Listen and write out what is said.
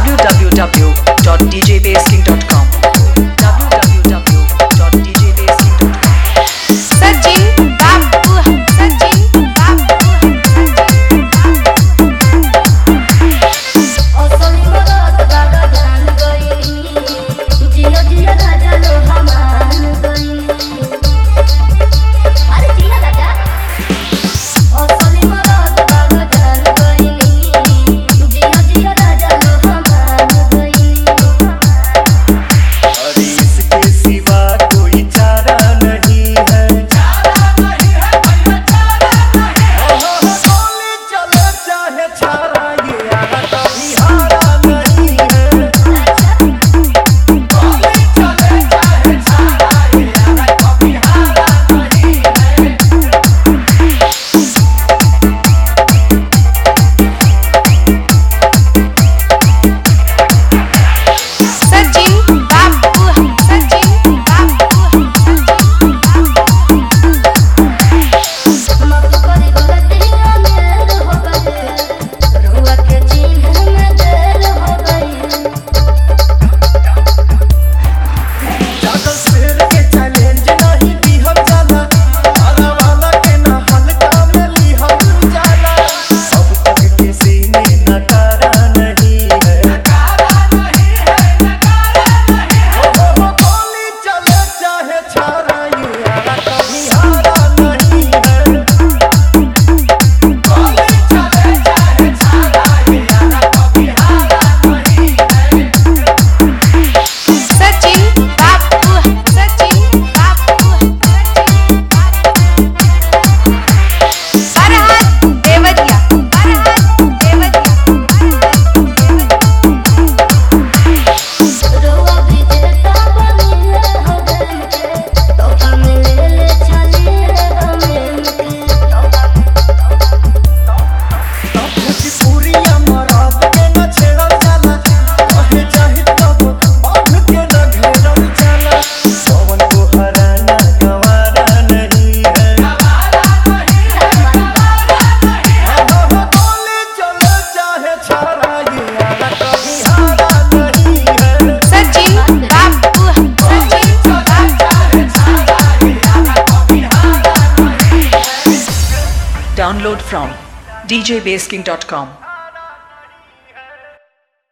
www.djbasking.com www.djbasking.com Sachin बाबू सचिन बाबू असली मदद दादा जान गई जियो जियो राजा लो हमान गई अरे जिया राजा असली मदद दादा जान गई जियो जियो राजा लो हमान गई अरे इसके सिवा कोई चारा नहीं है भैया चारा नहीं गोली चले चाहे छारा ये आना कभी हारा नहीं है गोली चले चाहे छारा ये आना कभी हारा नहीं है सचिन बाबू सचिन बाबू माफ करी गलती अनेर हो गई रुआ के चिन्ह में देर हो गई जागल शेर के चैलेंज नहीं दिहल जाला हरा वाला के ना हल्का में लिहल जाला अब तक किसी ने नकारा नहीं है ओ गोली चले चाहे छारा ये आना कभी हारा नहीं है गोली चले चाहे छारा ये आना कभी हारा नहीं है सचिन बाबू सचिन बाबू फरहाद देवरिया रुआ विजेता बनी हो गई के तोहफा में ले ले छाली हमें के पूरी अमरात के न छेड़ल जाला कहे चाहे तब बांध के न घेरल जाला पवन को हराना गंवारा नहीं है गोली चले चाहे छारा ये आना कभी हारा नहीं है सचिन बाबू सचिन Download from djbasking.com